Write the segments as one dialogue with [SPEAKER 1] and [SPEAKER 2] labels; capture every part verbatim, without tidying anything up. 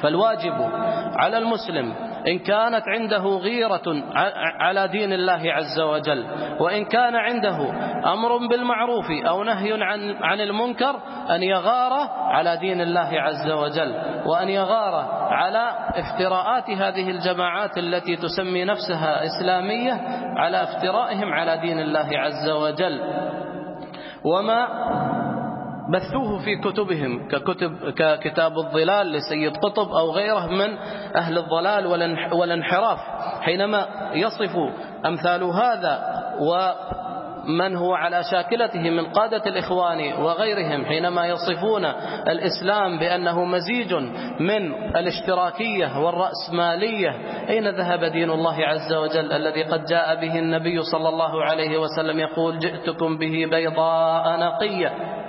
[SPEAKER 1] فالواجب على المسلم إن كانت عنده غيرة على دين الله عز وجل، وإن كان عنده أمر بالمعروف أو نهي عن عن المنكر، أن يغار على دين الله عز وجل، وأن يغار على افتراءات هذه الجماعات التي تسمي نفسها إسلامية، على افترائهم على دين الله عز وجل وما بثوه في كتبهم ككتب ككتاب الظلال لسيد قطب أو غيره من أهل الضلال والانحراف، حينما يصف أمثال هذا ومن هو على شاكلته من قادة الإخوان وغيرهم، حينما يصفون الإسلام بأنه مزيج من الاشتراكية والرأسمالية، أين ذهب دين الله عز وجل الذي قد جاء به النبي صلى الله عليه وسلم يقول جئتكم به بيضاء نقية؟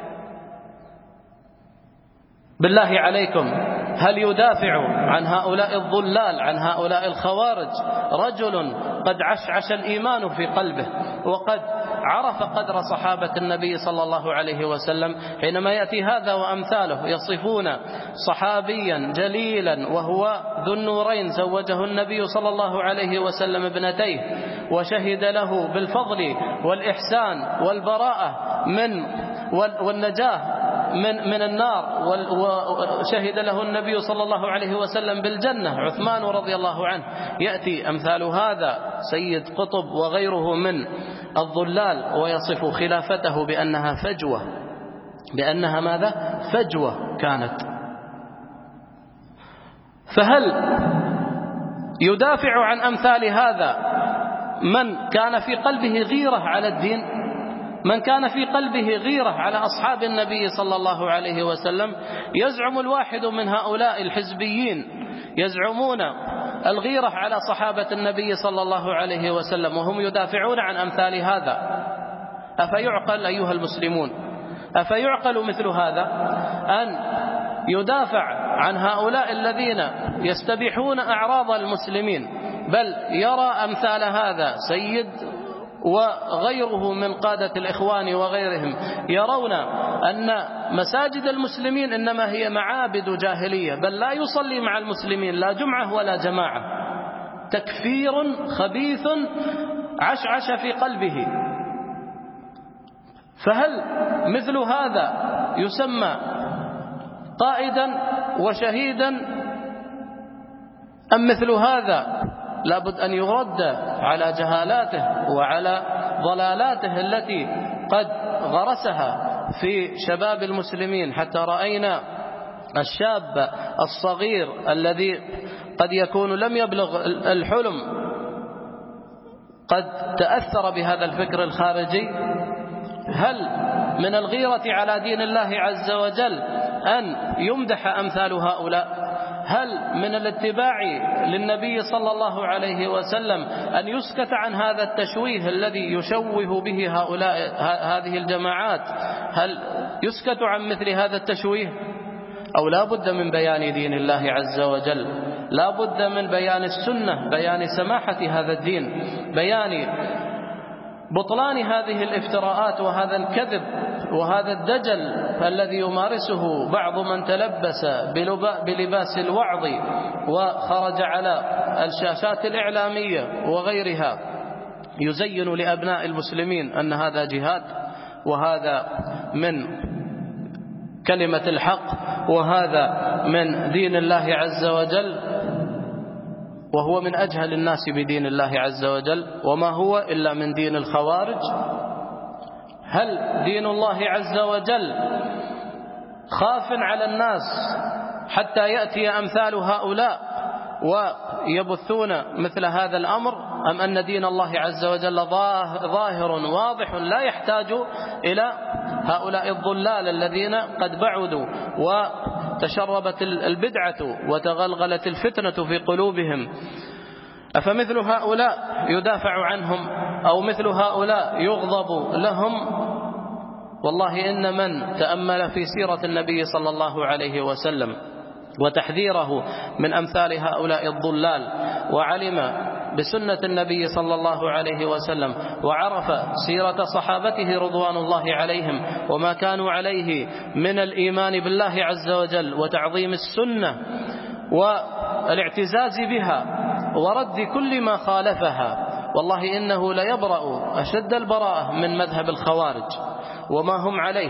[SPEAKER 1] بالله عليكم، هل يدافع عن هؤلاء الضلال، عن هؤلاء الخوارج، رجل قد عشعش الإيمان في قلبه وقد عرف قدر صحابة النبي صلى الله عليه وسلم، حينما يأتي هذا وأمثاله يصفون صحابيا جليلا وهو ذو النورين زوجه النبي صلى الله عليه وسلم ابنتيه وشهد له بالفضل والإحسان والبراءة من والنجاة من من النار، وشهد له النبي صلى الله عليه وسلم بالجنة عثمان رضي الله عنه. يأتي أمثال هذا سيد قطب وغيره من الضلال ويصف خلافته بأنها فجوة، بأنها ماذا؟ فجوة كانت. فهل يدافع عن أمثال هذا من كان في قلبه غيرة على الدين، من كان في قلبه غيرة على أصحاب النبي صلى الله عليه وسلم؟ يزعم الواحد من هؤلاء الحزبيين يزعمون الغيرة على صحابة النبي صلى الله عليه وسلم وهم يدافعون عن أمثال هذا. أفيعقل أيها المسلمون، أفيعقل مثل هذا أن يدافع عن هؤلاء الذين يستبيحون أعراض المسلمين، بل يرى أمثال هذا سيد وغيره من قادة الإخوان وغيرهم يرون أن مساجد المسلمين إنما هي معابد جاهلية، بل لا يصلي مع المسلمين لا جمعة ولا جماعة؟ تكفير خبيث عشعش في قلبه. فهل مثل هذا يسمى قائدا وشهيدا، أم مثل هذا لابد أن يرد على جهالاته وعلى ضلالاته التي قد غرسها في شباب المسلمين، حتى رأينا الشاب الصغير الذي قد يكون لم يبلغ الحلم قد تأثر بهذا الفكر الخارجي. هل من الغيرة على دين الله عز وجل أن يمدح أمثال هؤلاء؟ هل من الاتباع للنبي صلى الله عليه وسلم أن يسكت عن هذا التشويه الذي يشوه به هؤلاء هذه الجماعات؟ هل يسكت عن مثل هذا التشويه؟ أو لا بد من بيان دين الله عز وجل، لا بد من بيان السنة، بيان سماحة هذا الدين، بيان بطلان هذه الافتراءات وهذا الكذب وهذا الدجل الذي يمارسه بعض من تلبس بلباس الوعظ وخرج على الشاشات الإعلامية وغيرها يزين لأبناء المسلمين أن هذا جهاد، وهذا من كلمة الحق، وهذا من دين الله عز وجل، وهو من أجهل الناس بدين الله عز وجل، وما هو إلا من دين الخوارج. هل دين الله عز وجل خاف على الناس حتى يأتي أمثال هؤلاء ويبثون مثل هذا الأمر، أم أن دين الله عز وجل ظاهر واضح لا يحتاج إلى هؤلاء الضلال الذين قد بعدوا وتشربت البدعة وتغلغلت الفتنة في قلوبهم؟ أفمثل هؤلاء يدافع عنهم أو مثل هؤلاء يغضب لهم؟ والله إن من تأمل في سيرة النبي صلى الله عليه وسلم وتحذيره من أمثال هؤلاء الضلال، وعلم بسنة النبي صلى الله عليه وسلم، وعرف سيرة صحابته رضوان الله عليهم وما كانوا عليه من الإيمان بالله عز وجل وتعظيم السنة والاعتزاز بها ورد كل ما خالفها. والله إنه ليبرأ أشد البراءة من مذهب الخوارج وما هم عليه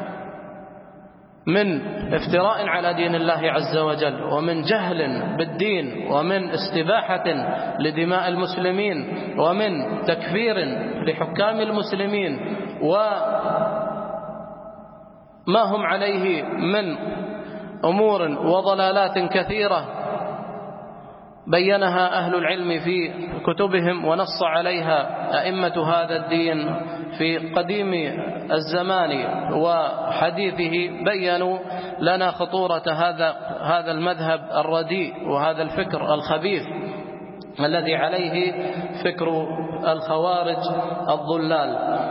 [SPEAKER 1] من افتراء على دين الله عز وجل، ومن جهل بالدين، ومن استباحة لدماء المسلمين، ومن تكفير لحكام المسلمين، وما هم عليه من أمور وضلالات كثيرة بينها أهل العلم في كتبهم ونص عليها أئمة هذا الدين في قديم الزمان وحديثه. بيّنوا لنا خطورة هذا هذا المذهب الرديء وهذا الفكر الخبيث الذي عليه فكر الخوارج الضلال.